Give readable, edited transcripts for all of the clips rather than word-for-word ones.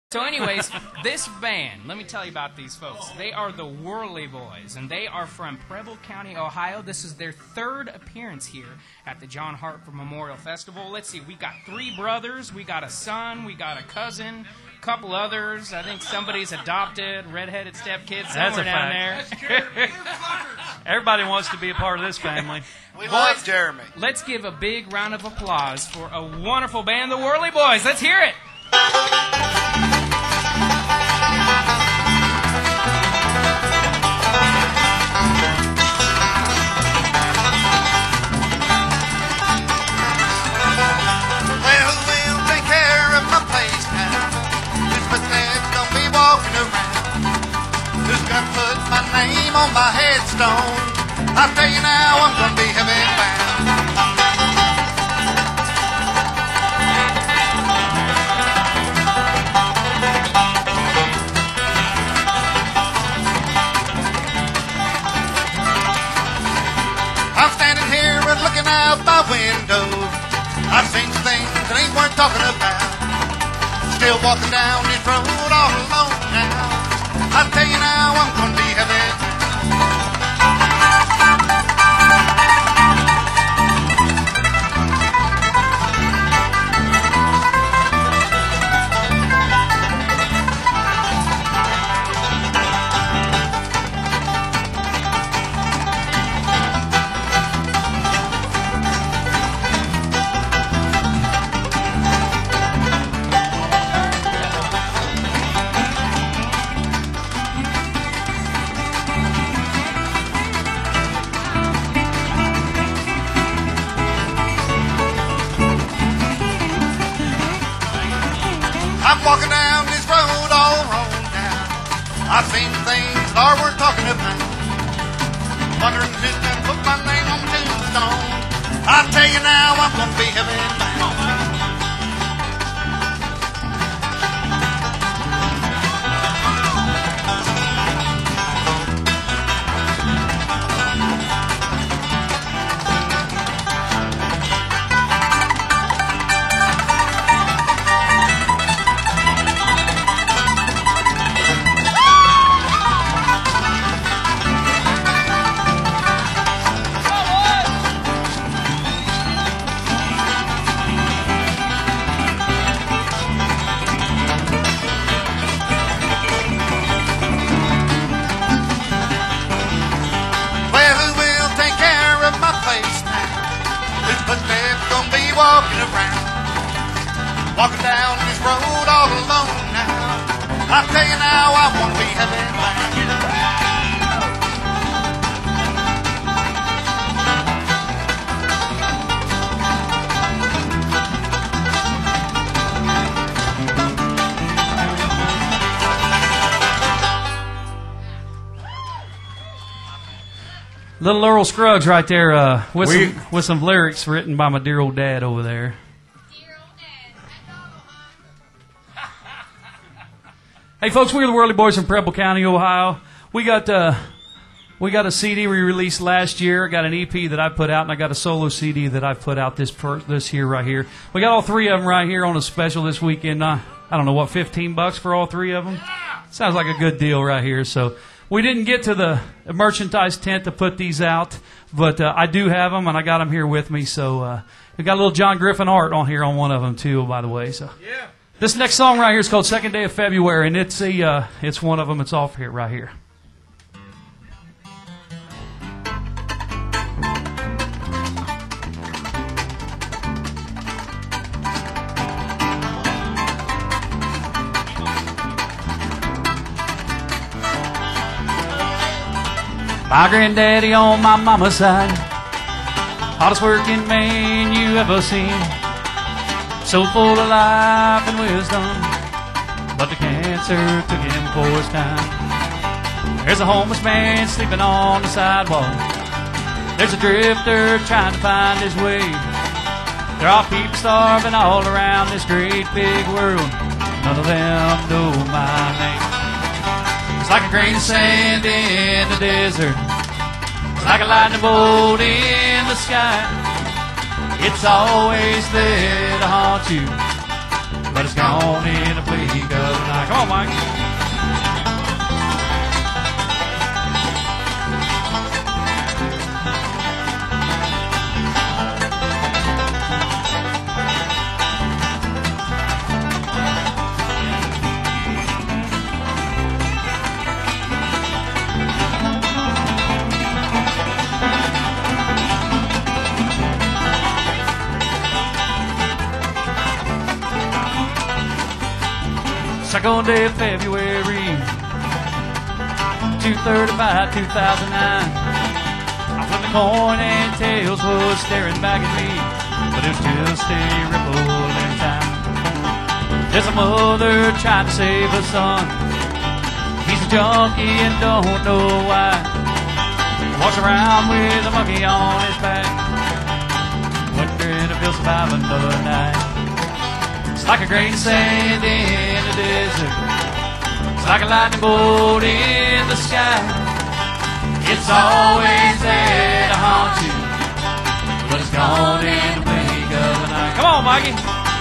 So anyways, this band, let me tell you about these folks. They are the Whirly Boys, and they are from Preble County, Ohio. This is their third appearance here at the John Hartford Memorial Festival. Let's see, we got 3 brothers, we got a son, we got a cousin, a couple others. I think somebody's adopted, redheaded stepkid somewhere down there. Everybody wants to be a part of this family. We love Jeremy. Let's give a big round of applause for a wonderful band, the Whirly Boys. Let's hear it. Put my name on my headstone. I tell you now, I'm gonna be heaven bound. I'm standing here and looking out my window. I've seen things that ain't worth talking about. Still walking down this road all alone now. I tell you now, I'm gonna be heaven. I'm walking down this road all wrong now. I've seen things that are worth talking about. Wondering who's gonna put my name on the tombstone. I tell you now, I'm gonna be heaven bound. Walking around, walking down this road all alone now. I tell you now, I want to be heaven bound. Little Earl Scruggs right there with some lyrics written by my dear old dad over there. Dear old dad. Hey folks, we're the Whirly Boys from Preble County, Ohio. We got a CD we released last year. I got an EP that I put out, and I got a solo CD that I put out this year right here. We got all 3 of them right here on a special this weekend. I don't know what, $15 for all 3 of them. Sounds like a good deal right here. So. We didn't get to the merchandise tent to put these out, but I do have them, and I got them here with me. So we got a little John Griffin art on here on one of them too, by the way. So yeah. This next song right here is called "Second Day of February," and it's one of them. It's off here right here. My granddaddy on my mama's side, hardest working man you ever seen. So full of life and wisdom, but the cancer took him for his time. There's a homeless man sleeping on the sidewalk. There's a drifter trying to find his way. There are people starving all around this great big world. None of them know my name. It's like a grain of sand in the desert. It's like a lightning bolt in the sky. It's always there to haunt you, but it's gone in the blink of an eye. Come on, Mike. Second day of February, 2:35, 2009. I flipped the coin and tails was staring back at me, but it was just a ripple in time. There's a mother trying to save her son. He's a junkie and don't know why. Walks around with a monkey on his back, wondering if he'll survive another night. It's like a grain of sand in the desert. It's like a lightning bolt in the sky. It's always there to haunt you, but it's gone in the blink of an eye. Come on, Mikey.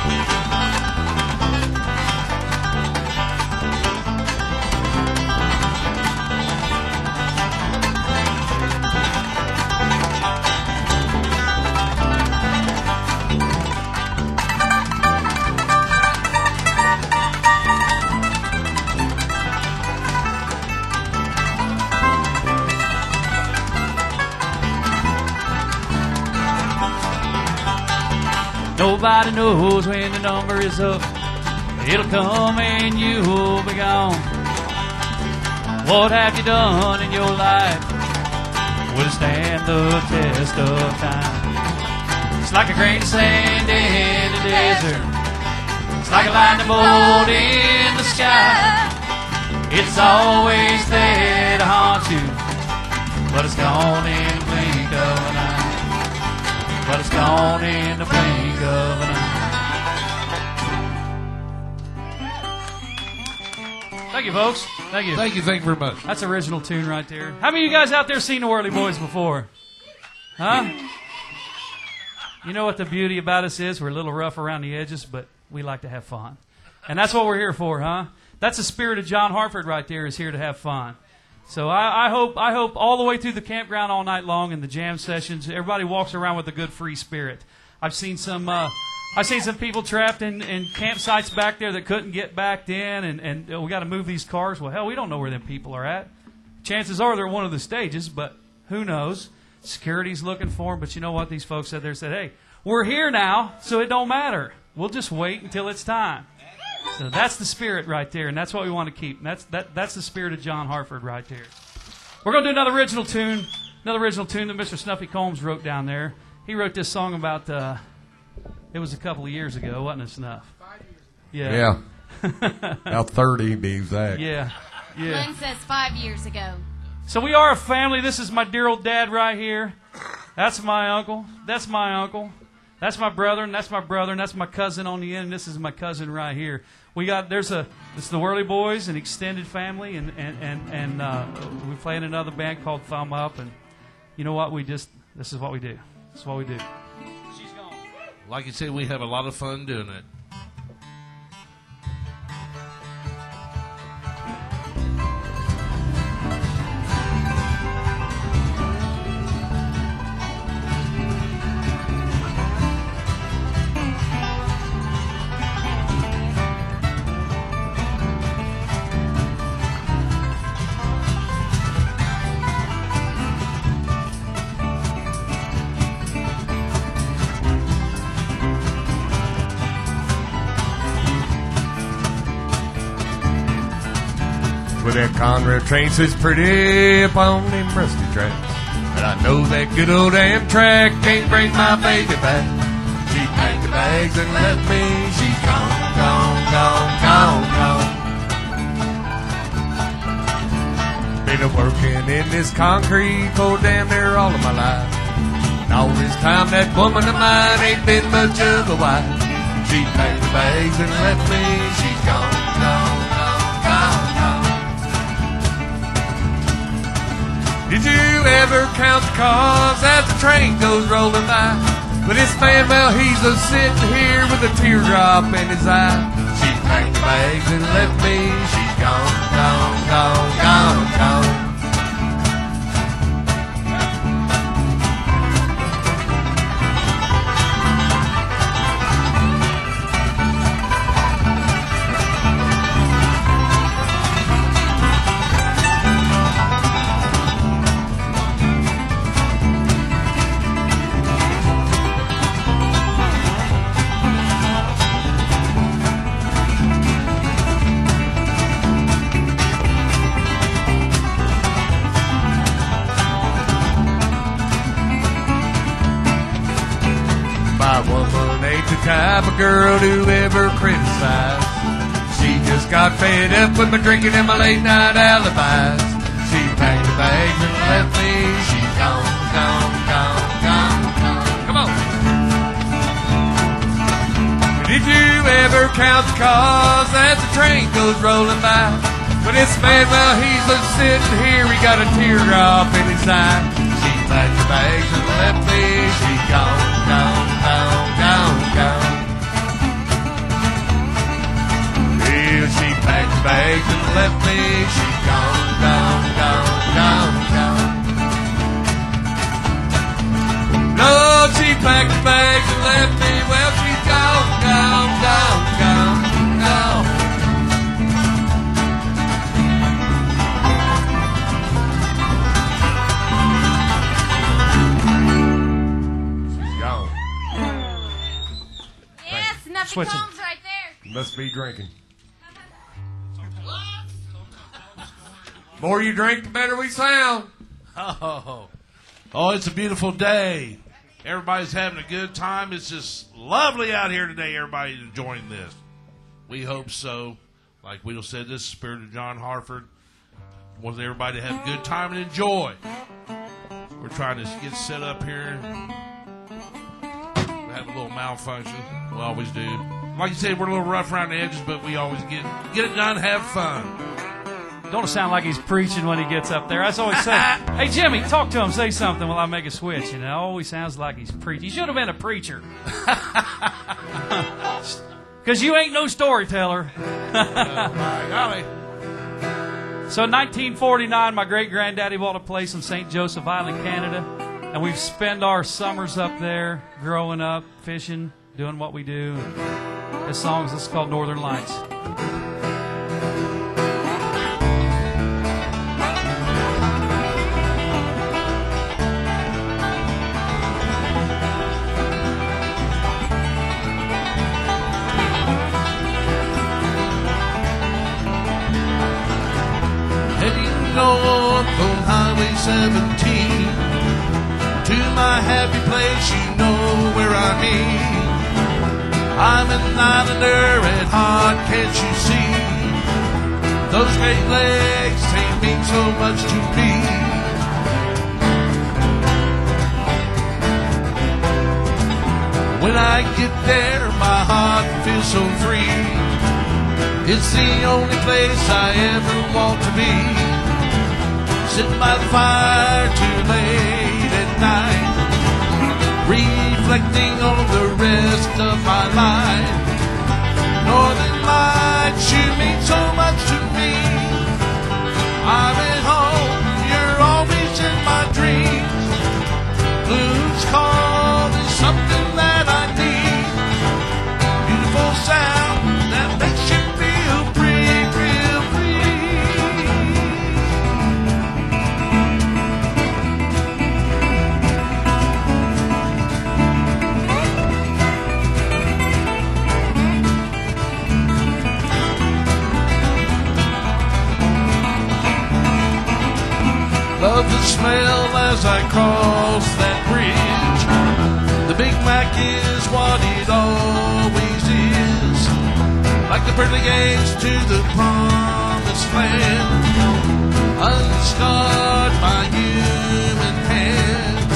Nobody knows when the number is up. It'll come and you'll be gone. What have you done in your life? Will it stand the test of time? It's like a grain of sand in the desert. It's like a lightning bolt in the sky. It's always there to haunt you, but it's gone in the blink of an eye. But it's gone in the blink of an eye. Thank you, folks. Thank you. Thank you very much. That's original tune right there. How many of you guys out there seen the Whirly Boys before? Huh? You know what the beauty about us is? We're a little rough around the edges, but we like to have fun. And that's what we're here for, huh? That's the spirit of John Hartford right there, is here to have fun. So I hope all the way through the campground all night long and the jam sessions, everybody walks around with a good free spirit. I've seen some people trapped in campsites back there that couldn't get back in, and we got to move these cars. Well, hell, we don't know where them people are at. Chances are they're at one of the stages, but who knows? Security's looking for them, but you know what? These folks said, hey, we're here now, so it don't matter. We'll just wait until it's time. So that's the spirit right there, and that's what we want to keep. And that's the spirit of John Hartford right there. We're going to do another original tune that Mr. Snuffy Combs wrote down there. He wrote this song about, it was a couple of years ago, wasn't it, Snuff? 5 years ago. Yeah. About 30 to be exact. Yeah. Glenn says 5 years ago. So we are a family. This is my dear old dad right here. That's my uncle. That's my uncle. That's my brother, and that's my brother, and that's my cousin on the end, and this is my cousin right here. This is the Whirly Boys, an extended family, and we play in another band called Thumb Up, and you know what? This is what we do. This is what we do. She's gone. Like you said, we have a lot of fun doing it. Well, that Conrail train sits pretty up on them rusty tracks, but I know that good old Amtrak can't bring my baby back. She packed the bags and left me. She's gone, gone, gone, gone, gone. Been working in this concrete for damn near all of my life. And all this time that woman of mine ain't been much of a wife. She packed the bags and left me. She's gone, gone, gone, gone, gone. Did you ever count the cars as the train goes rolling by? But this man, well, he's a sitting here with a teardrop in his eye. bags and left me. She's gone, gone, gone, gone, gone. My woman ain't the type of girl to ever criticize. She just got fed up with my drinking and my late night alibis. She packed the bags and left me. She's gone, gone, gone, gone, gone. Come on. Did you ever count the cars as the train goes rolling by? But this man, well, he's just sitting here. He got a teardrop in his eye. She packed the bags and left me. She's gone, gone, gone, gone, gone. Yeah, she packed the bags and left me. She's gone, gone, gone, gone, gone. No, she packed the bags and left me. Well, she's gone, gone, gone, gone, gone. Yes, nothing Switching. comes right there. Must be drinking. More you drink, the better we sound. Oh, it's a beautiful day. Everybody's having a good time. It's just lovely out here today. Everybody's enjoying this. We hope so. Like Weedle said, this is the Spirit of John Hartford. Wants everybody to have a good time and enjoy. We're trying to get set up here. We have a little malfunction. We always do. Like you said, we're a little rough around the edges, but we always get it done, have fun. Don't it sound like he's preaching when he gets up there? That's always say, hey, Jimmy, talk to him, say something while I make a switch. And it always sounds like he's preaching. He should have been a preacher. Because you ain't no storyteller. My golly. So in 1949, my great-granddaddy bought a place in St. Joseph Island, Canada. And we've spent our summers up there, growing up, fishing, doing what we do. This is called Northern Lights. Heading north on Highway 17 to my happy place, you know where I mean. I'm an islander at heart, can't you see? Those great lakes, they mean so much to me. When I get there, my heart feels so free. It's the only place I ever want to be. Sitting by the fire too late at night, reflecting on the rest of my life. Northern Lights, you mean so much to me. I'm at home, you're always in my dreams. Blues call is something that I need. Beautiful sound that makes you feel free, real free. Love the smell as I cross that bridge. The Big Mac is what it always is. Like the pearly gates to the promised land, unscarred by human hands.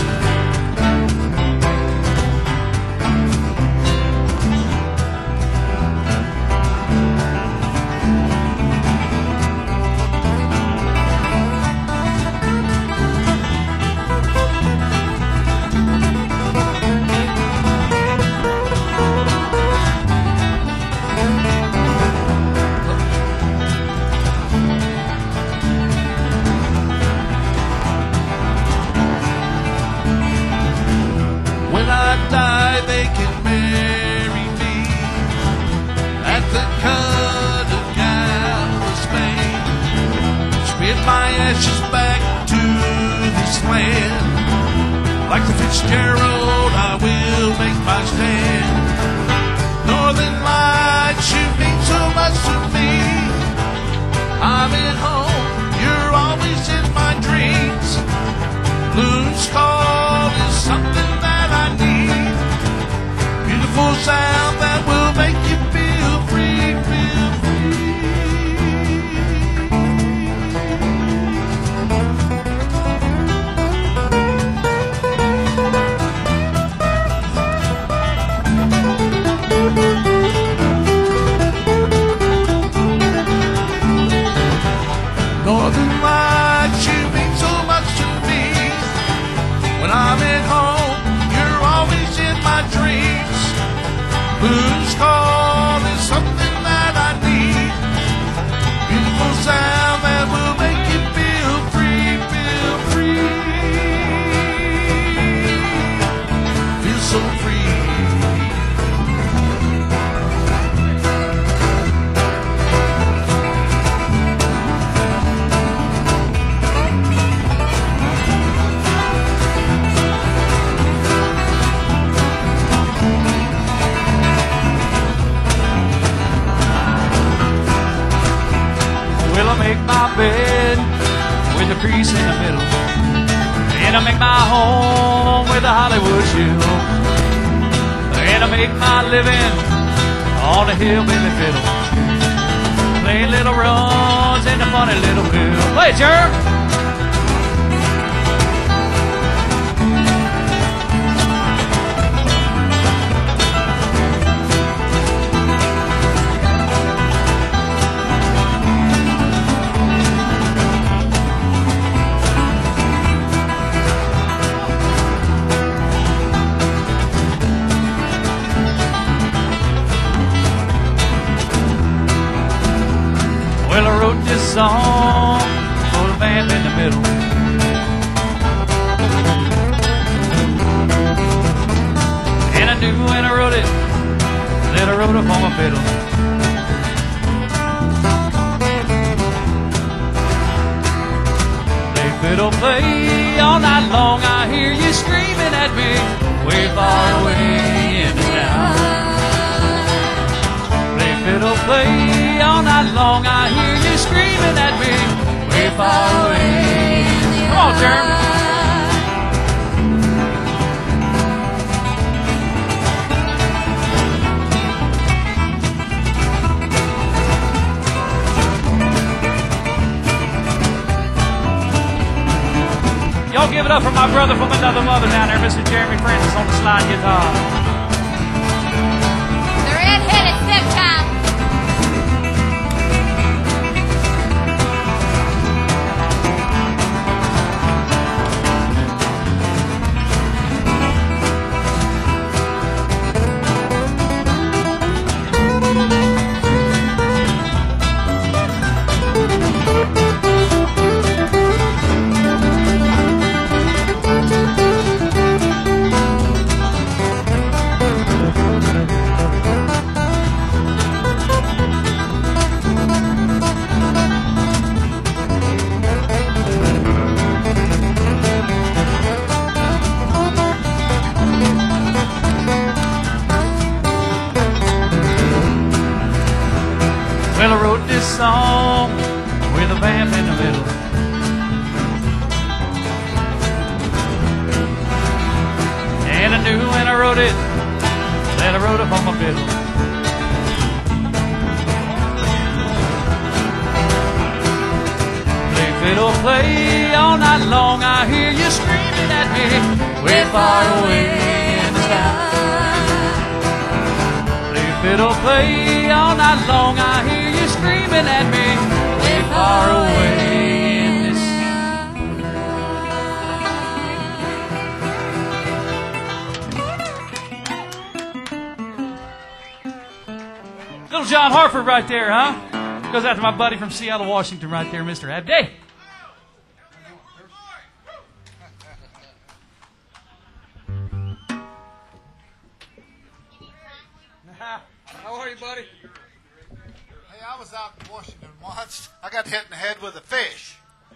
get my ashes back to this land. Like the Fitzgerald, I will make my stand. Northern lights, you mean so much to me. I'm at home, you're always in my dreams. Blues call is something that I need. Beautiful sound that will make you feel free, feel free. Northern lights, you mean so much to me. When I'm at home, you're always in my dreams. Blues call is something that I need. Beautiful sound that will make you feel free, feel free. Feel so free. Well, I make my bed with a crease in the middle, and I make my home with a Hollywood shield, and I make my living on a hillbilly fiddle, playing little runs in a funny little fiddle. Play it, Jerm! Well, I wrote this song for the band in the middle. And I knew when I wrote it that I wrote it for my fiddle. Play fiddle, play all night long. I hear you screaming at me way far away in the town. Fiddle, play all night long. I hear you screaming at me way far away. Come on, Jerm. Y'all give it up for my brother from another mother down there, Mr. Jeremy Francis on the slide guitar. The red-headed stepchild. Well, I wrote this song with a vamp in the middle. And I knew when I wrote it that I wrote it for my fiddle. Play fiddle, play all night long. I hear you screaming at me way far away in the sky. Play fiddle, play all night long. I hear you screaming at me way far away in the sky. Little John Hartford right there, huh? Goes out to my buddy from Seattle, Washington right there, Mr. Abday. How are you, buddy? Hey, I was out in Washington once. I got hit in the head with a fish.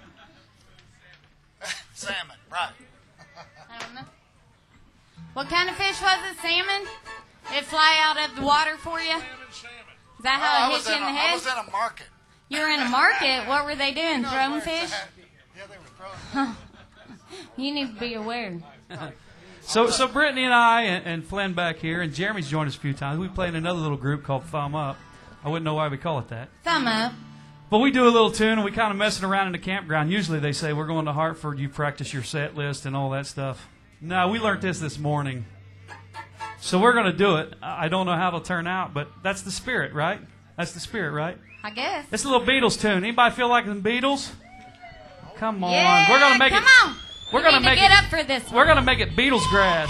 Salmon, right. I don't know. What kind of fish was it? Salmon? It fly out of the water for you? Is that how it hit you in the I head? was in a market. You were in a market. What were they doing? Throwing fish? Yeah, they were throwing. You need to be aware. So Brittany and I and Flynn back here, and Jeremy's joined us a few times. We play in another little group called Thumb Up. I wouldn't know why we call it that. Thumb up. But we do a little tune, and we kind of messing around in the campground. Usually they say, we're going to Hartford, you practice your set list and all that stuff. No, we learned this morning. So we're going to do it. I don't know how it'll turn out, but that's the spirit, right? That's the spirit, right? I guess. It's a little Beatles tune. Anybody feel like the Beatles? Come on. Yeah, We're going to make come it. on. We're You going to need make get it. up for this one. We're going to make it Beatles grass.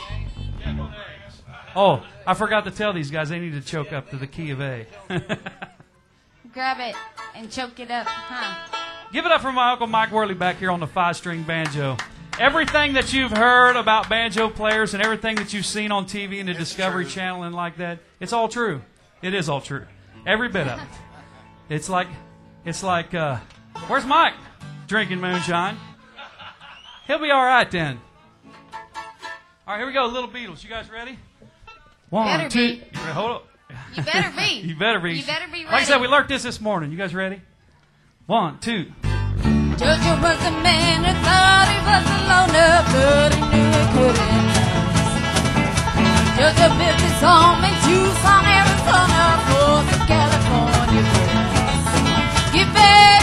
Oh, I forgot to tell these guys they need to choke up to the key of A. Grab it and choke it up, huh? Give it up for my Uncle Mike Worley back here on the 5-string banjo. Everything that you've heard about banjo players and everything that you've seen on TV and the Discovery Channel and like that, it's all true. It is all true. Every bit of it. It's like, where's Mike? Drinking moonshine. He'll be all right then. All right, here we go. Little Beatles. You guys ready? One, Better two. be. You ready? Hold up. You better be. You better be. You better be ready. Like I said, we learned this morning. You guys ready? 1, 2. Jojo was a man who thought he was a loner, but he knew he couldn't last. Jojo built his home in Tucson, Arizona, for the California grass. You bet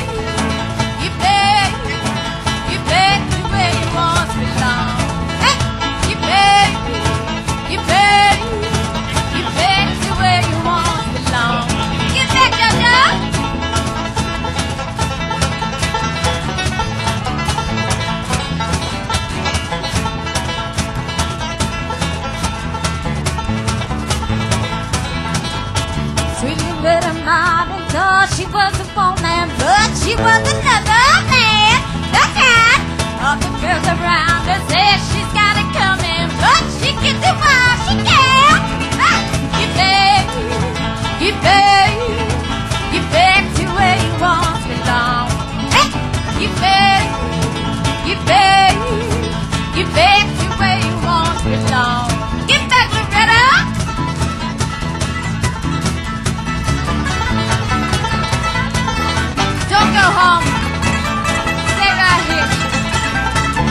to where you once belonged. Hey, you bet to where you once belonged. Get back, Jojo! Sweet little mama thought she was a woman, but she was another man. The kind all the girls around her say she's got it coming, but she gets it while she can. Ah, you bet to where you once belong. Hey, you bet to where you once belong. Get back, Loretta. Don't go home. Stay right here.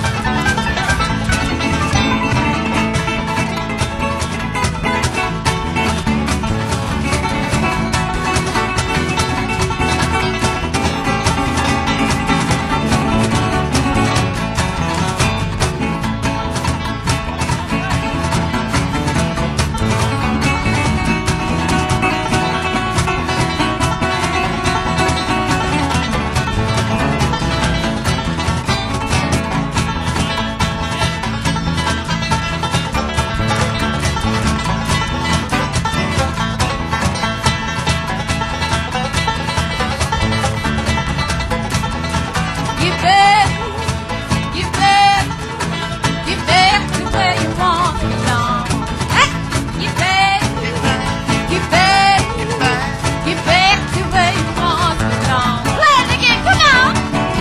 You bet to where you want to belong. Hey, you bet to where you want to belong. Play it again, come on.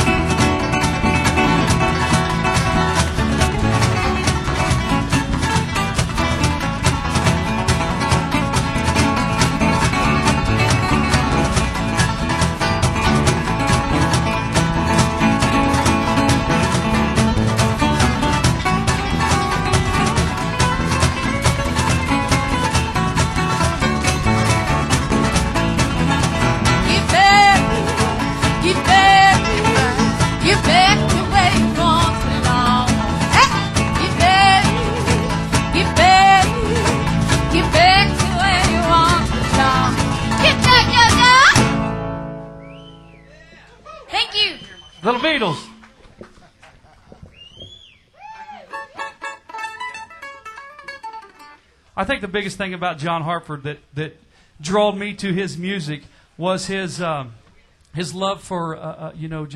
You bet to where you want to belong. Hey, you bet to where you want to belong. Get that, Jojo. Thank you. Little Beatles. I think the biggest thing about John Hartford that drawed me to his music was his love for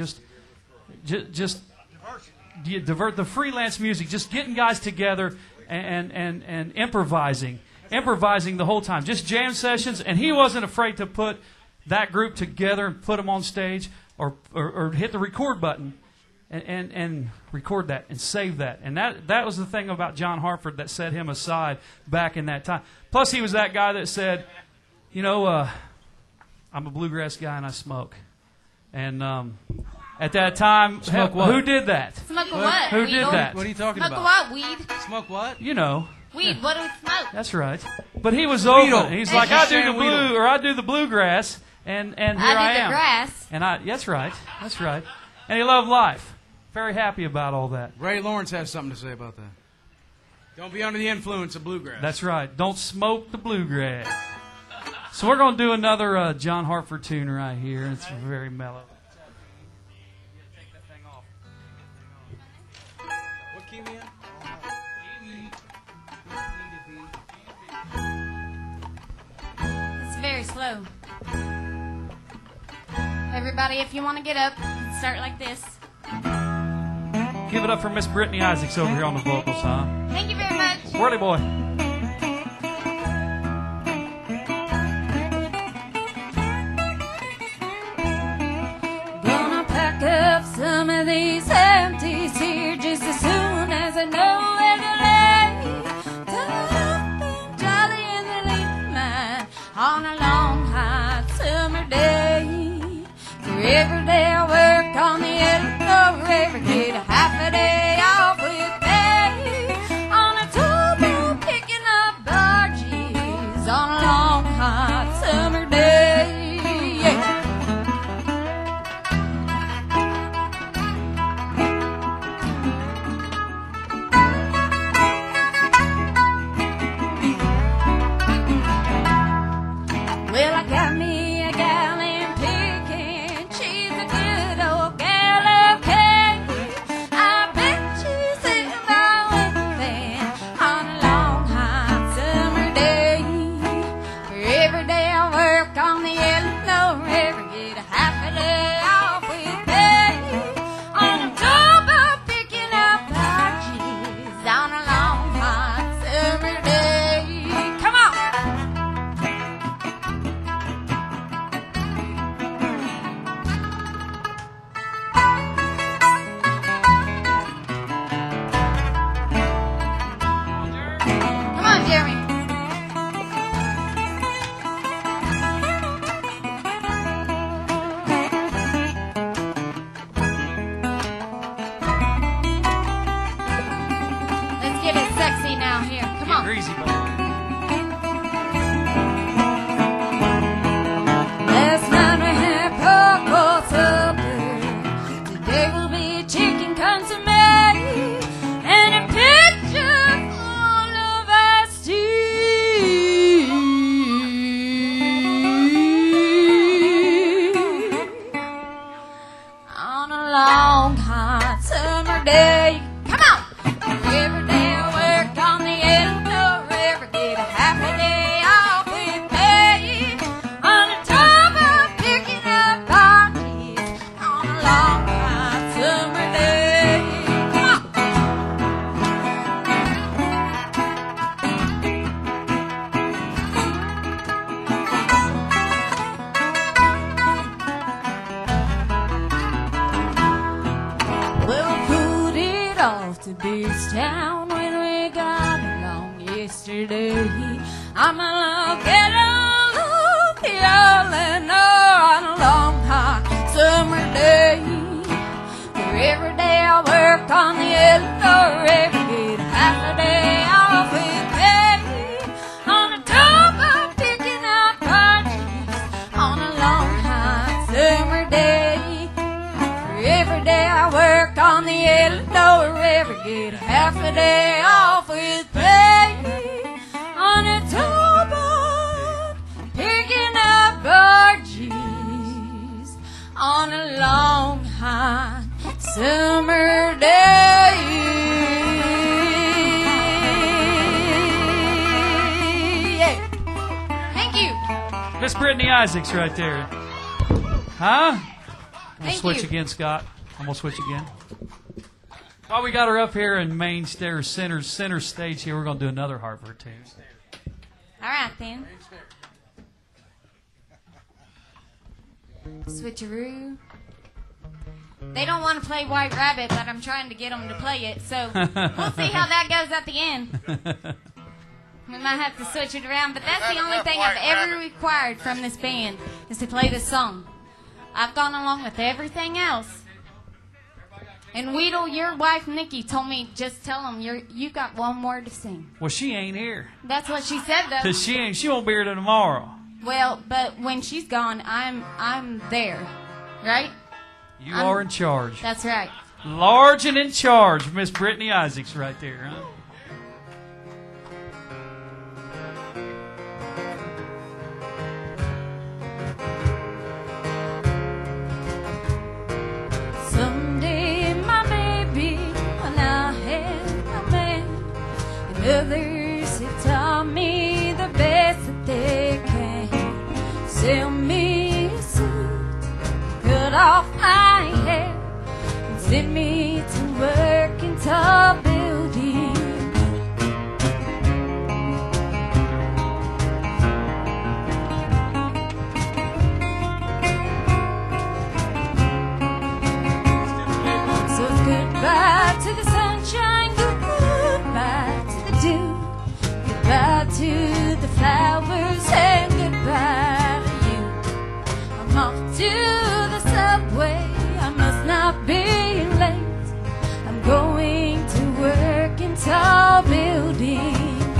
divert the freelance music, just getting guys together and improvising the whole time, just jam sessions, and he wasn't afraid to put that group together and put them on stage or hit the record button and record that and save that. And that was the thing about John Hartford that set him aside back in that time. Plus, he was that guy that said, you know, I'm a bluegrass guy and I smoke. And at that time, Smoke what? who did that? Smoke what? Who Weed? did that? What are you talking Smoke about? what? Weed? Smoke what? You know. Weed. What do we smoke? That's right. But he was open. Weedle. He's Hey, like, I do Shannon the blue, Weedle. or I do the bluegrass, and here I I do am. the grass. And that's right. That's right. And he loved life. Very happy about all that. Ray Lawrence has something to say about that. Don't be under the influence of bluegrass. That's right. Don't smoke the bluegrass. So we're going to do another John Hartford tune right here. It's very mellow. What key we in? It's very slow. Everybody, if you want to get up, start like this. Give it up for Miss Brittany Isaacs over here on the vocals, huh? Thank you very much. Whirly boy. Gonna pack up some of these empties here just as soon as I know where to lay. Tough and jolly in the leaf mine on a long hot summer day. For every day I work on the Elko River, get a half a day off with pay. On a towboat picking up barges on a long hot summer day. Yeah. Well, I got me a gal in picking. She's a good old gal, okay. I bet she's sitting by with van on a long hot summer day. For every day I work on the Yellow River, get a half a day off with pay. On a towboat picking up barges on a long hot summer day. Come on! Come on, Jeremy. Let's get it sexy now here. Come on. Greasy boy. Last night we had pork for supper. Today will be chicken consomme and a picture full of iced tea. On a long hot summer day. Come on! Every day I work on the Elko River, get a half a day off with pay. On a towboat picking up barges on a long hot summer day. Come on! Well, we put it off to Beach Town when we got along yesterday. I'm a little ghetto yelling on a long hot summer day. For every day I work on the Elko River, get half a day off with pay. On a towboat picking up barges on a long hot summer day. For every day I work on the Elko River, get half a day off with pay. On a towboat picking up barges on a long hot summer day. Yeah. Thank you. Miss Brittany Isaacs right there. Huh? I'm Thank switch you. again, Scott. I'm going to switch again. While we got her up here in main stairs, center stage here, we're going to do another Hartford tune. All right, then. Switcheroo. They don't want to play White Rabbit, but I'm trying to get them to play it. So we'll see how that goes at the end. We might have to switch it around, but that's the only thing I've ever required from this band is to play this song. I've gone along with everything else. And Weedle, your wife Nikki told me just tell them you got one word to sing. Well, she ain't here. That's what she said though. 'Cause she won't be here till tomorrow. Well, but when she's gone, I'm there, right? You are in charge. That's right. Large and in charge, Miss Brittany Isaacs right there, huh? Someday, my baby, when I had a man, and others have taught me the best that they can. Sell me a suit, cut off my hair, and send me to work in tall buildings. So it's goodbye to the sunshine, goodbye to the dew, goodbye to the flowers, and goodbye to you. I'm off to the subway, I must not be late. I'm going to work in tall buildings.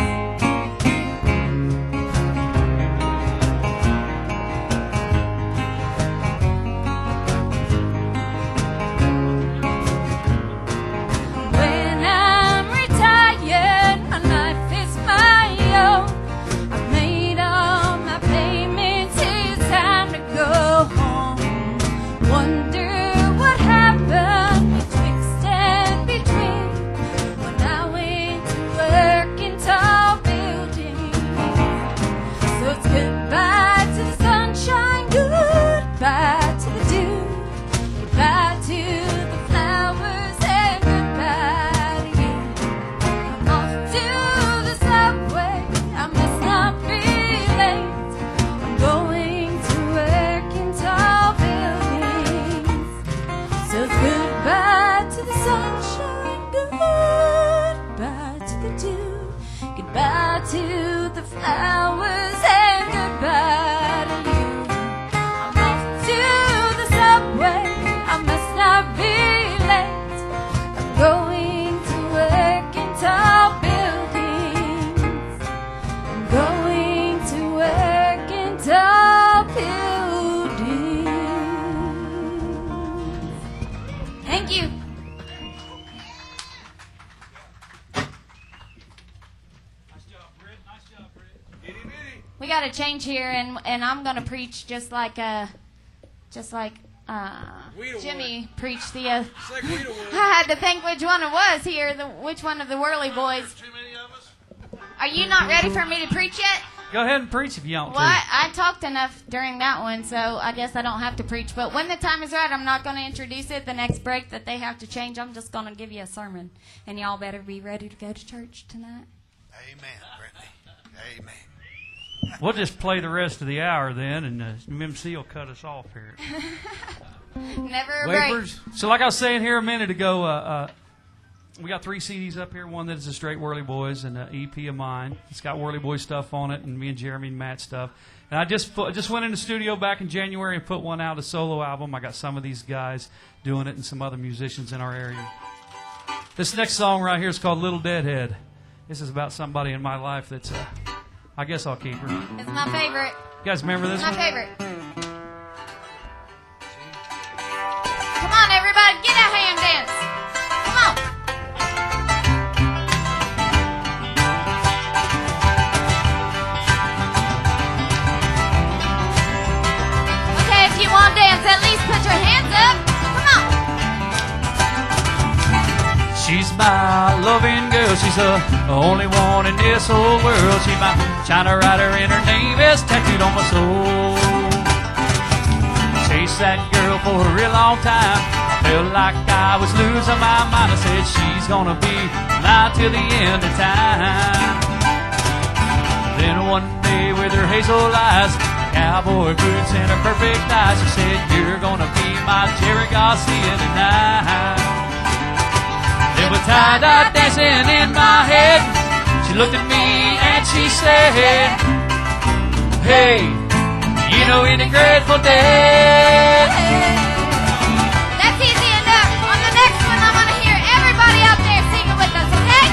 When I'm retired, my life is my own. I've made all my payments, it's time to go home. Wonder what happened betwixt and between when I went to work in tall buildings. So it's goodbye to the sunshine, goodbye to the dew, goodbye to the flowers, and goodbye to you. I'm off to the subway, I must not be late. I'm going to work in tall buildings. So it's goodbye to the sunshine, goodbye to the dew, goodbye to the flowers, and goodbye to you. I'm off to the subway, I must not be late. I'm going to work in tall buildings. I'm going to work in tall buildings. Thank you. We got to change here, and I'm gonna preach just like Jimmy preached the. I had to think which one it was here. Which one of the Whirly Boys? Too many of us? Are you not ready for me to preach yet? Go ahead and preach if you want Well, to. I talked enough during that one, so I guess I don't have to preach. But when the time is right, I'm not going to introduce it. The next break that they have to change, I'm just going to give you a sermon. And y'all better be ready to go to church tonight. Amen, Brittany. Amen. We'll just play the rest of the hour then, and MC will cut us off here. Never a break. Wafers? So like I was saying here a minute ago, we got 3 CDs up here. One that is a straight Whirly Boys and an EP of mine. It's got Whirly Boy stuff on it and me and Jeremy and Matt stuff. And I just went in the studio back in January and put one out, a solo album. I got some of these guys doing it and some other musicians in our area. This next song right here is called Little Deadhead. This is about somebody in my life that's, I guess I'll keep her. It's my favorite. You guys remember this My one? favorite. Come on, everybody, get a hand dance. Come on. Okay, if you want to dance, at least put your hands up. Come on. She's my loving girl. She's the only one in this whole world. She's my China rider and her name is tattooed on my soul. Chased that girl for a real long time. Felt like I was losing my mind. I said she's gonna be mine till the end of time. Then one day with her hazel eyes, cowboy boots and her perfect eyes, she said, "You're gonna be my Jerry think I'll see you tonight. There was tie-dye dancing in my head. She looked at me and she said, hey, you know any Grateful Dead? That's easy enough. On the next one, I want to hear everybody out there singing with us, okay?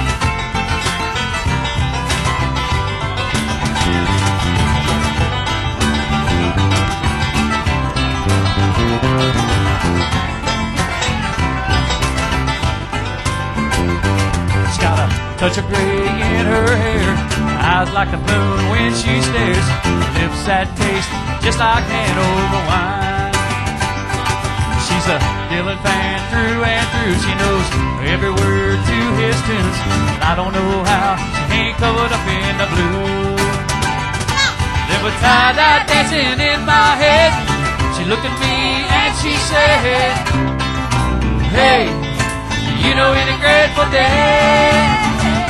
She's got a touch of gray in her hair, eyes like the moon when she stares, lips that taste just like Hanover wine. She's a Dylan fan through and through. She knows every word to his tunes. I don't know how she ain't covered up in the blue. There was tie-dye dancing in my head. She looked at me and she said, hey, you know any Grateful Dead?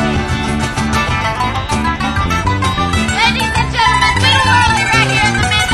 Ladies and gentlemen, Little Worley right here in the middle.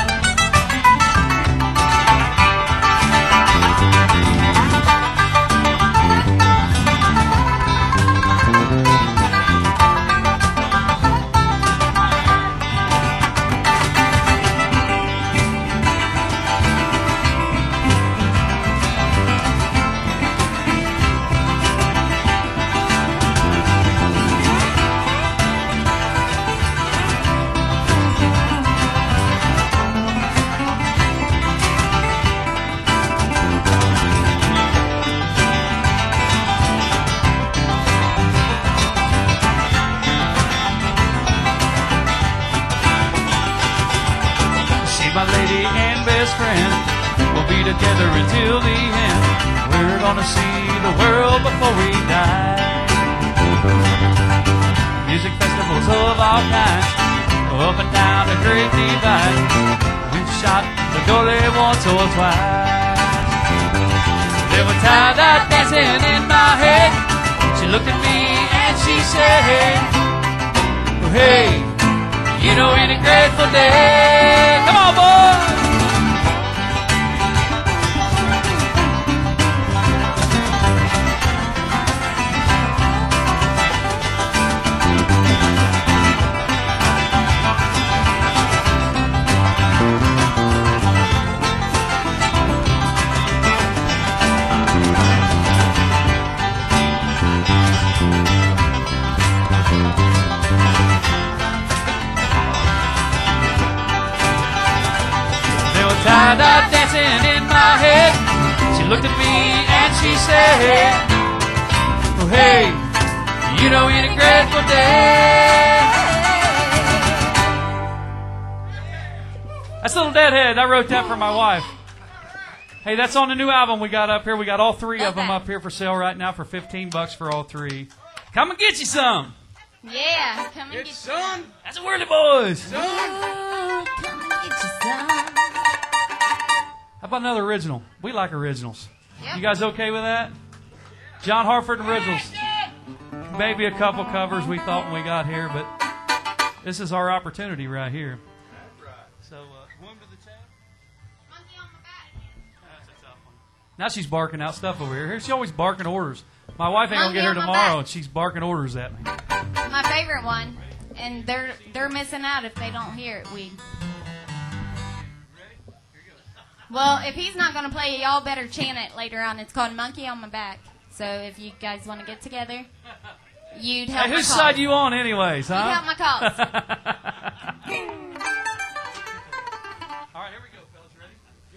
My lady and best friend will be together until the end. We're gonna see the world before we die. Music festivals of all kinds, up and down the Great Divide. We've shot the goalie once or twice. There was tie-dye dancing in my head. She looked at me and she said, hey, you know any Grateful Dead? Come on, boys! Tie-dye dancing in my head. She looked at me and she said, oh, hey, you know any Grateful Dead? That's Little Deadhead. I wrote that for my wife. Hey, that's on the new album we got up here. We got all three of them up here for sale right now for $15 for all three. Come and get you some. Yeah, come and get Son, That's the Whirly Boys. some. Ooh, come and get you some. How about another original? We like originals. Yep. You guys okay with that? John Hartford originals. Maybe a couple covers we thought when we got here, but this is our opportunity right here. So, one to the chat. Monkey on my back. That's a tough one. Now she's barking out stuff over here. She's always barking orders. My wife ain't gonna get here Monkey on my tomorrow, back. and she's barking orders at me. My favorite one, and they're missing out if they don't hear it. Well, if he's not gonna play it, y'all better chant it later on. It's called "Monkey on My Back." So if you guys want to get together, you'd help. Hey, my whose cause. side you on, anyways, huh? You'd help my cause. All right, here we go, fellas. Ready?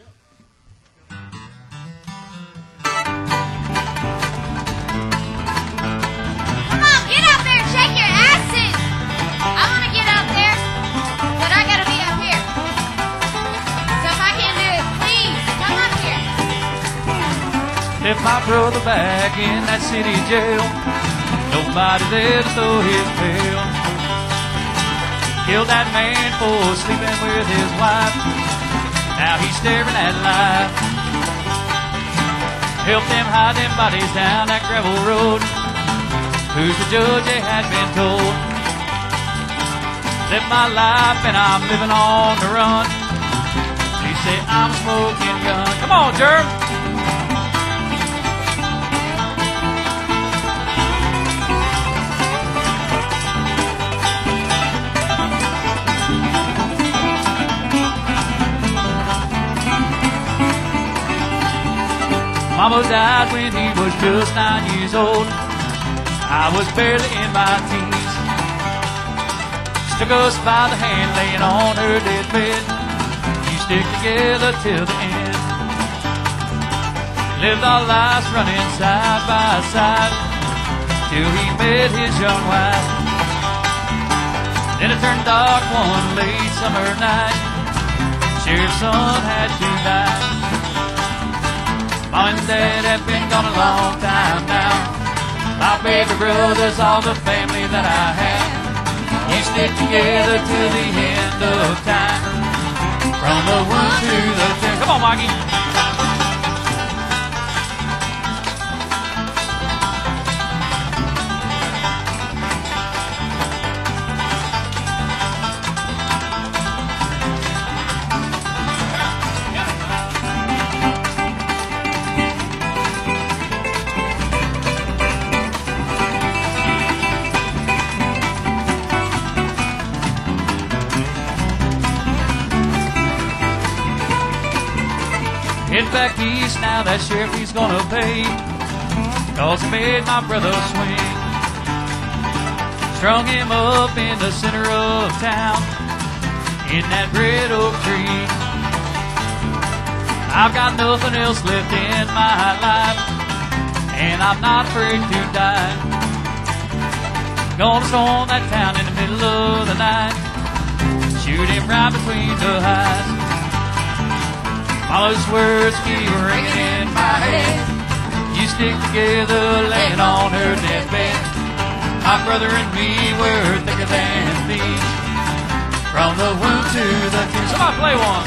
Come on, get out there and shake your asses. I want to get out there, but I gotta be up here. So if I can't do it, please come up here. Left my brother back in that city jail. Nobody there to throw his pail. Killed that man for sleeping with his wife. Now he's staring at life. Helped them hide them bodies down that gravel road. Who's the judge, they had been told. Lived my life and I'm living on the run. He said I'm a smoking gun. Come on, Jerm. Mama died when he was just 9 years old. I was barely in my teens. She took us by the hand, laying on her deathbed. You stick together till the end. Lived our lives running side by side till he met his young wife. Then it turned dark one late summer night. Sheriff's son had to die. Mom and Dad have been gone a long time now. My baby brothers, all the family that I have. You stick together till the end of time. From the 1 to the 10. Come on, Mikey. Head back east now, that sheriff he's gonna pay, 'cause he made my brother swing. Strung him up in the center of town, in that red oak tree. I've got nothing else left in my life, and I'm not afraid to die. Gonna storm that town in the middle of the night, shoot him right between the eyes. Mama's words keep ringing in my head. You stick together, laying on her deathbed. My brother and me were thicker than thieves. From the 1 to the 10. Somebody play one.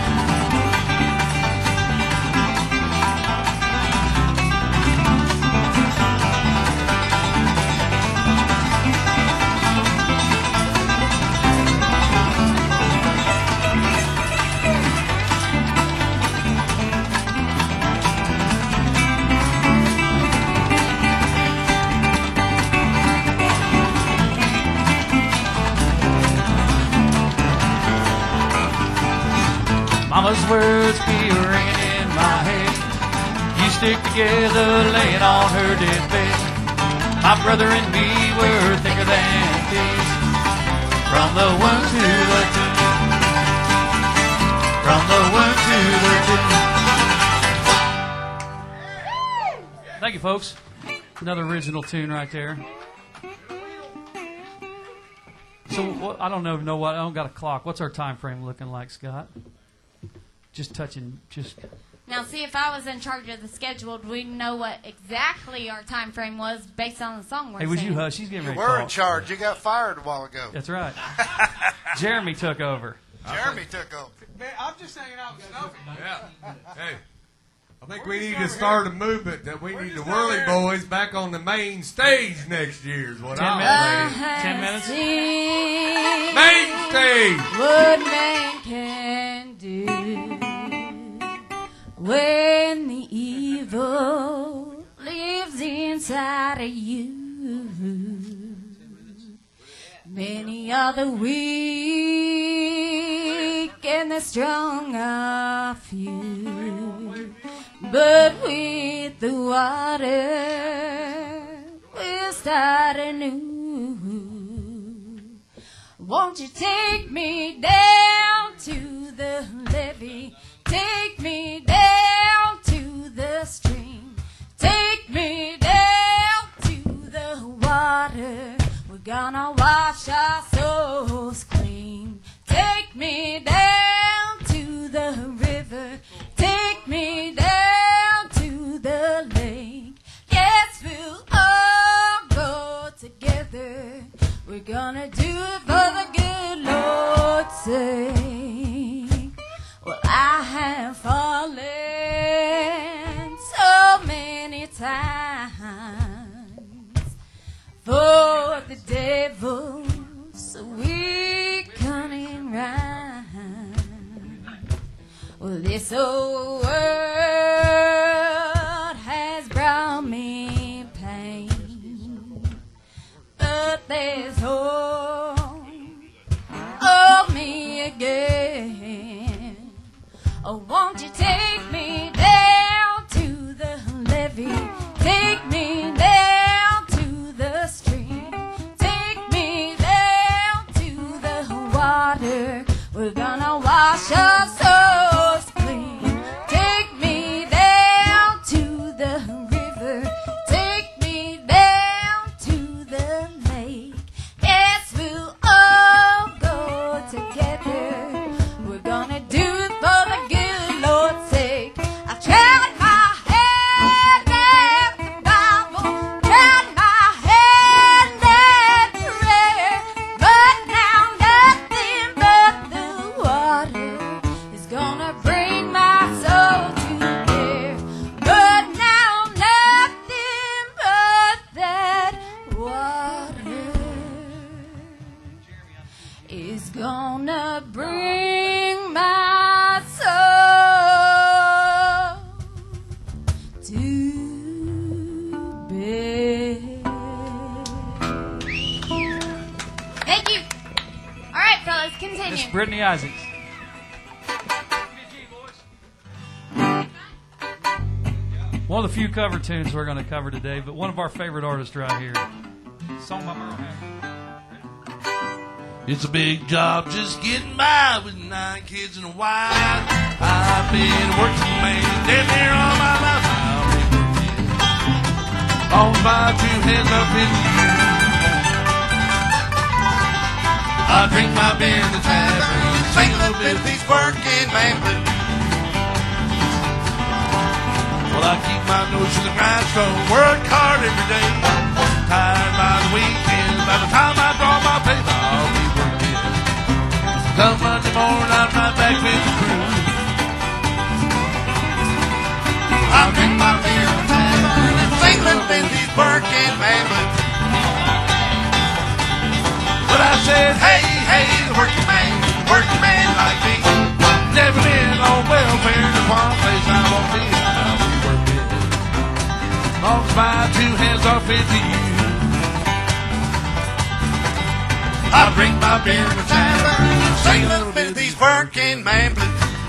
Mama's words be ringing in my head. You stick together, laying on her deathbed. My brother and me were thicker than thieves. From the 1 to the 10. From the 1 to the 10. Thank you, folks. Another original tune right there. So what, I don't know what. I don't got a clock. What's our time frame looking like, Scott? Just touching, just... Now, see, if I was in charge of the schedule, we'd know what exactly our time frame was based on the song we're Hey, would you singing. hush? She's getting ready to We're in talk. charge. You got fired a while ago. That's right. Jeremy took over. Jeremy took over. Man, I'm just hanging out with Snowy. Yeah. Hey, I think we need to start a movement that we need the Whirly Boys back on the main stage next year is what 10 I'm minutes. saying. 10 minutes? Main stage! What man can do when the evil lives inside of you. Many are the weak and the strong are few, but with the water we'll start anew. Won't you take me down to the levee? Take me down to the stream. Take me down to the water. We're gonna wash our souls clean. Take me down to the river. Take me down to the lake. Yes, we'll all go together. We're gonna do it for the good Lord's sake. Well, I have fallen so many times for the devil's so weak, cunning rhyme. Well, this old world has brought me pain, but there's hope of me again. Oh, won't you take me down to the Miss you. Brittany Isaacs. One of the few cover tunes we're going to cover today, but one of our favorite artists right here. Song by Merle Haggard. It's a big job just getting by with 9 kids and a wife. I've been working, man, damn near all my life. I'll be working. All my 2 hands up in the air. I drink my beer in the tavern, Sing a little bit of these working man blues. well, I keep my nose to the grindstone, work hard every day. Tired by the weekend, by the time I draw my pay, I'll be working. Come Monday morning, I'm right back with the crew. I drink my beer in the tavern and sing a little bit of these working man blues. But I said, hey, hey, the working man like me. Never been on welfare in one place I won't be. I'll be working. As long as my 2 hands are fit to you. I drink my beer in the tavern and sing a little bit of these working man blues.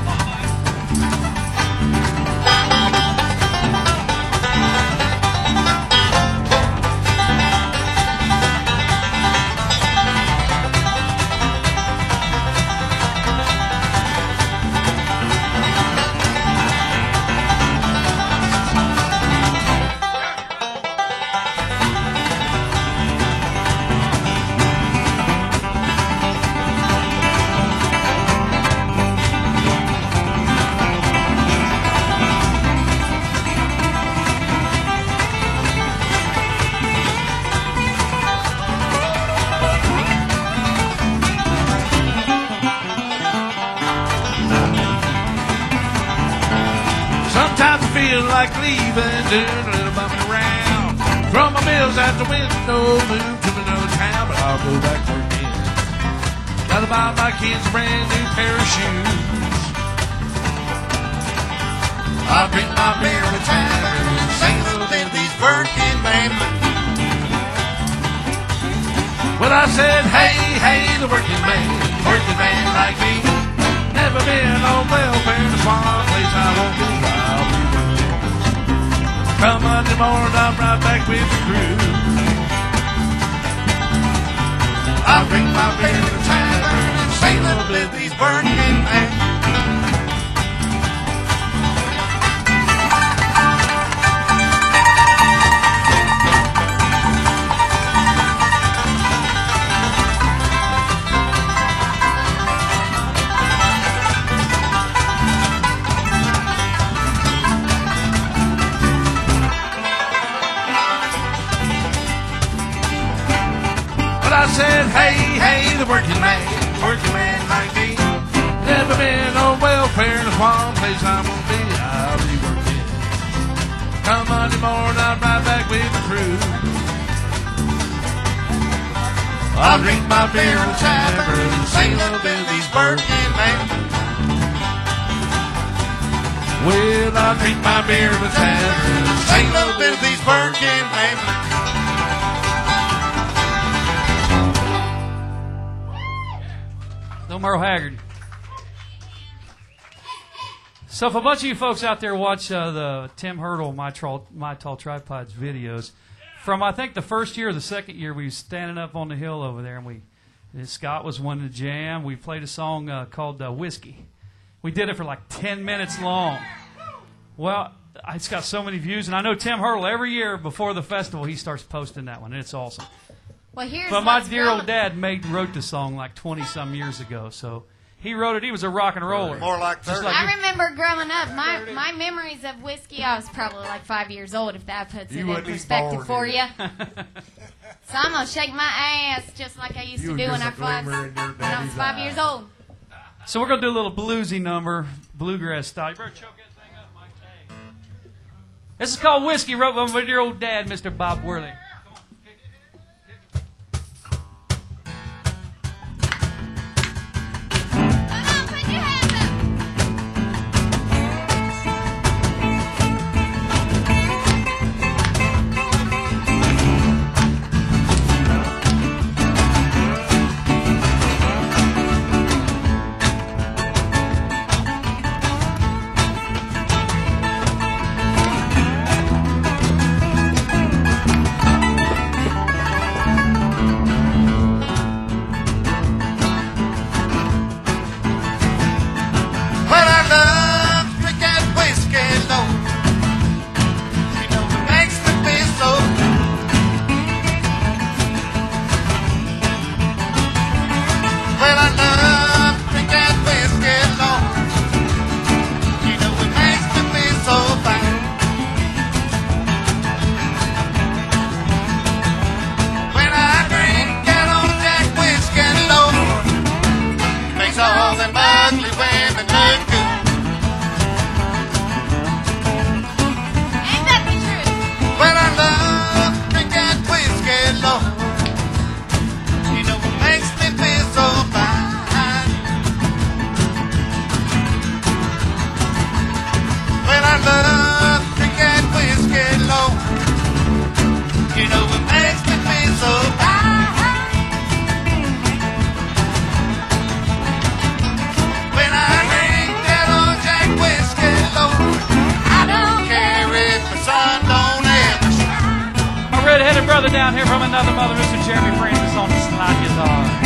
Sometimes I feel like leaving, doing a little bumping around. Throw my bills out the window, move to another town, but I'll go back working. Gotta buy my kids a brand new pair of shoes. I drink my beer in the tavern and sing a little bit of these working man blues. Well, I said, hey, hey, the working man like me. Never been on welfare in a small place I won't be. I'll be working. Come Monday morning, I'm right back with the crew. I drink my beer in the tavern and sing a little bit of these working man blues. I said, hey, hey, the working man like me. Never been on welfare in a small place I won't be. I'll be working. Come Monday morning, I'm right back with the crew. I drink my beer in the tavern and sing a little bit of these working man blues. Well, I drink my beer in the tavern and Sing a little bit of these working man blues. No Merle Haggard. So if a bunch of you folks out there watch the Tim Hurdle My Tall Tripods videos, from I think the first year or the second year, we were standing up on the hill over there, and Scott was wanting to jam. We played a song called Whiskey. We did it for like 10 minutes long. Well, it's got so many views, and I know Tim Hurdle, every year before the festival, he starts posting that one, and it's awesome. Well, here's But my what's dear growing- old dad wrote the song like 20-some years ago, so he wrote it. He was a rock and roller. More like Just 30. like I remember growing up, my memories of whiskey, I was probably like 5 years old, if that puts it in perspective for you. So I'm going to shake my ass just like I used to do when I was 5 years old. So we're going to do a little bluesy number, bluegrass style. You better choke that thing up, Mike. Hey. This is called Whiskey, wrote by my dear old dad, Mr. Bob Worley. brother down here from another mother, Mr. Jeremy Francis on the slide guitar.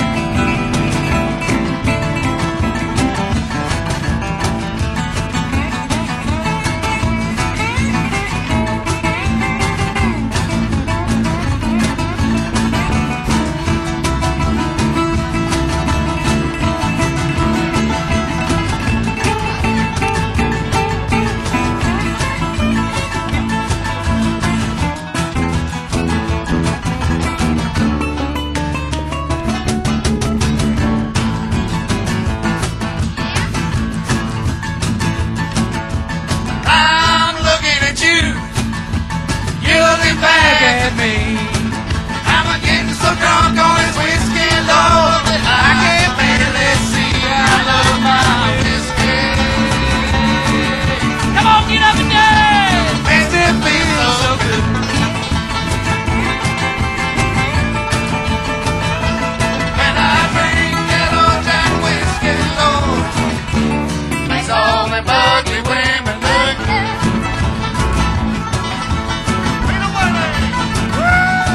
I'm looking at you. You're looking back at me. I'm getting so drunk on this whiskey, Lord, that I can't barely see. I love my whiskey. Come on, get up and dance! Makes me feel so good. When I drink that old Jack whiskey, Lord, makes all them ugly women look good. Wait a minute.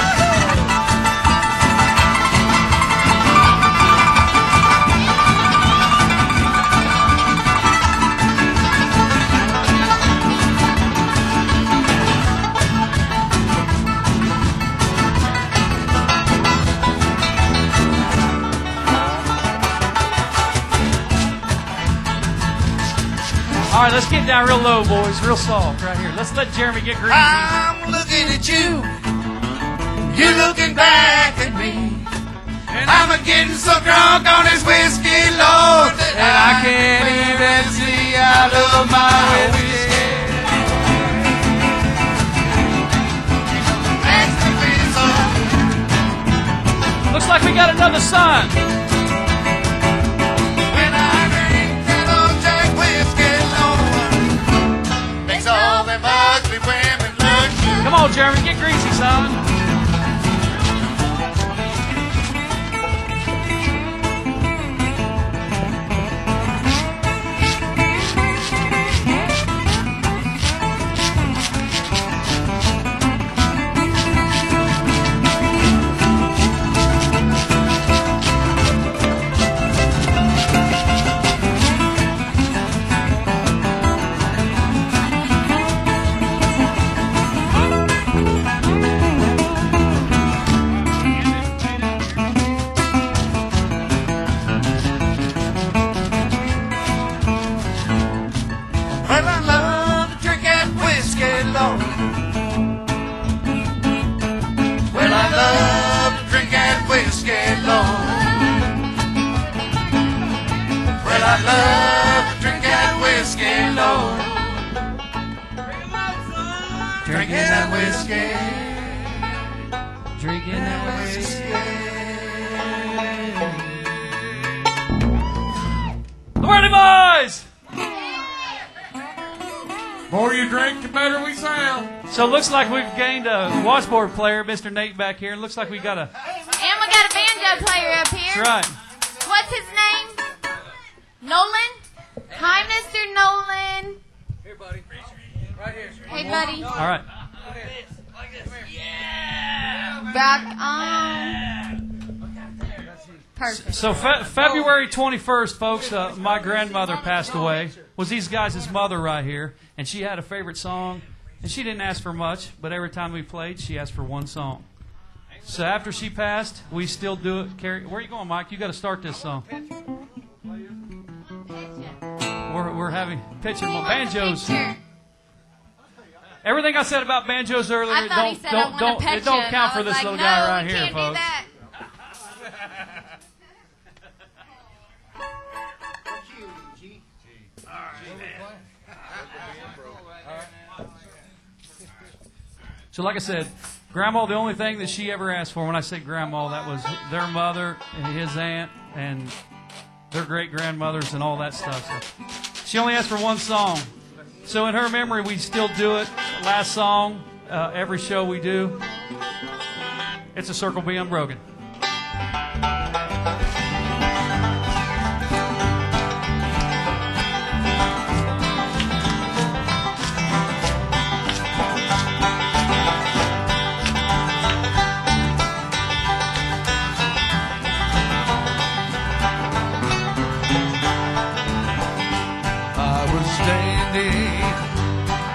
All right, let's get down real low, boys. Real soft right here. Let's let Jeremy get greasy. I'm looking at you. You're looking back at me. And I'm getting so drunk on this whiskey, Lord, that I can't even see. I love my whiskey. Makes me feel so good. Looks like we got another son. When I drink that old Jack whiskey, Lord, makes all them ugly women look good. Come on, Jeremy, get greasy, son. Well, I love to drink that whiskey, Lord. Well, I love to drink that whiskey, Lord. Well, I love to drink that whiskey, Lord. Drinking that whiskey. Drinking that whiskey. The Worthy Boys! More you drink, the better we sound. So it looks like we've gained a washboard player, Mr. Nate back here. It looks like we got a... And we got a banjo player up here. That's right. What's his name? Nolan? Hi, Mr. Nolan. Here, buddy. Right here. Hey, buddy. All right. Back on. Perfect. So February 21st, folks, my grandmother passed away. Was these guys' mother right here. And she had a favorite song. And she didn't ask for much, but every time we played, she asked for one song. So after she passed, we still do it. Where are you going, Mike? You got to start this song. We're having pitching more banjos. Everything I said about banjos earlier, I thought he said, I want to pet it don't you. count I for was this like, little no, guy right we here, can't do folks. that. So like I said, Grandma, the only thing that she ever asked for, when I say Grandma, that was their mother and his aunt and their great-grandmothers and all that stuff. So she only asked for one song. So in her memory, we still do it. Last song, every show we do. It's A Circle Be Unbroken.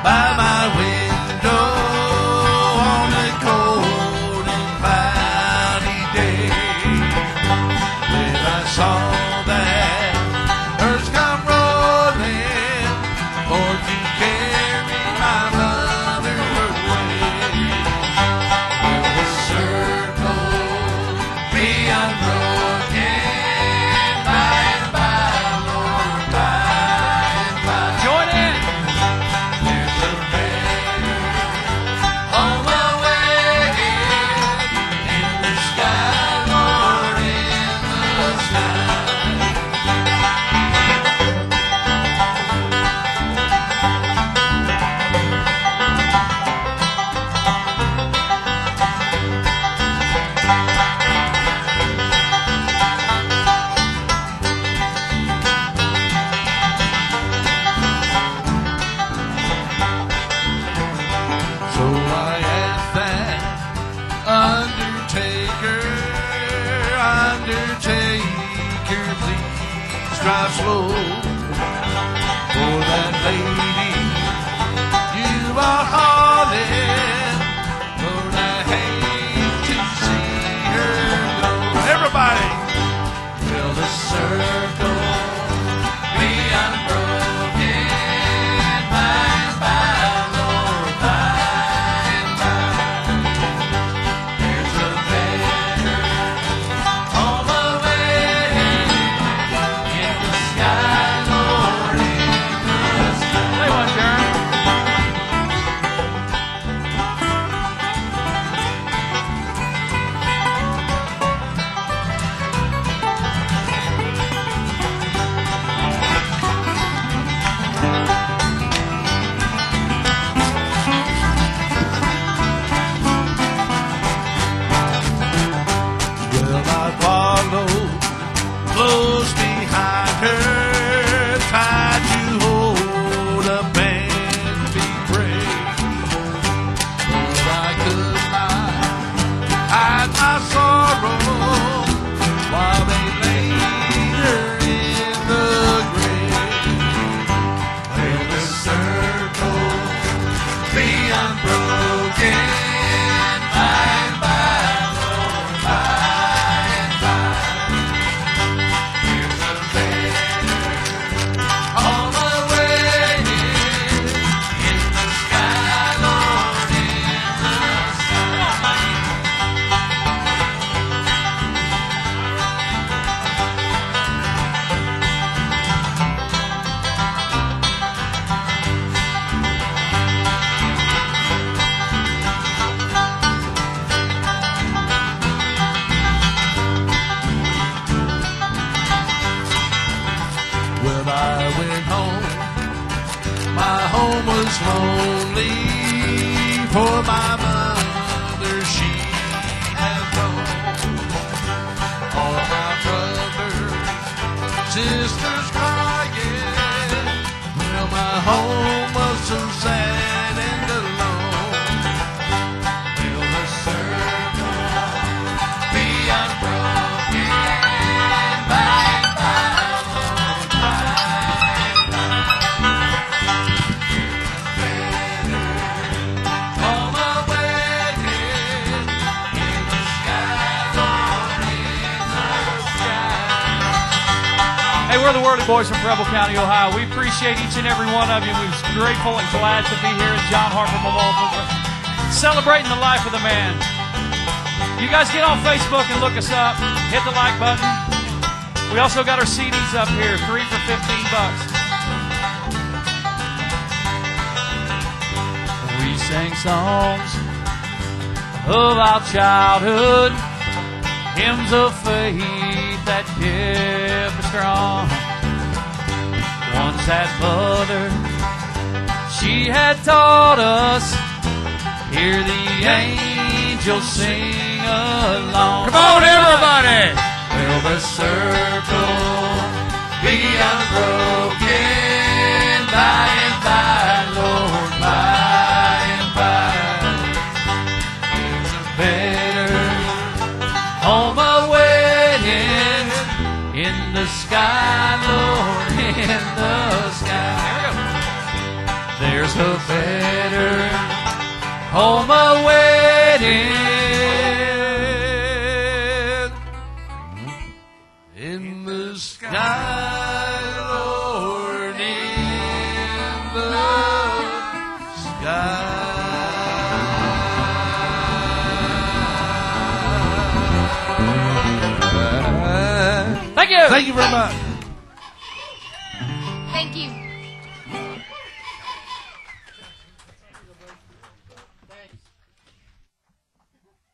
by my window on a cold and cloudy day. When I saw that earth come rolling for to carry my mother away. Will the circle be unbroken by and by, Lord, by and by? Join in. There's a banner on my wagon in the sky, Lord, in the sky. So I asked that undertaker, please drive slow for that lady you are hauling. Lord, I hate to see her go. Everybody, will the circle be unbroken by and by, Lord, by and by? There's a banner on my way in the sky, Lord, in the sky. Say what, Jeremy? Well, I followed close behind her, tried to hold up and be brave, but I could not hide my sorrow while they laid her in the grave. Will the circle be unbroken by and by, Lord, by and by? There's a banner on my way in the sky, Lord, in the sky. Well, I went home. My home was lonely, for my mother, she had gone. All my brothers, sisters crying. Well, my home was so sad and alone. Will the circle be unbroken by and by, Lord, by and by? On my wedding in the sky, Lord, in the sky. Hey, we're the Whirly Boys from Preble County, Ohio. We appreciate each and every one of you. We're grateful and glad to be here at John Harper Memorial, celebrating the life of the man. You guys get on Facebook and look us up. Hit the like button. We also got our CDs up here, 3 for $15. We sang songs of our childhood, hymns of faith that kept us strong. One sad mother, she had taught us, hear the angels sing along. Come on, everybody! Will the circle be unbroken by and by, Lord, by and by? There's a better home awaiting in the sky, Lord, in the sky. There's a better home awaiting in the sky, Lord, in the sky. Thank you. Thank you very much. Thank you.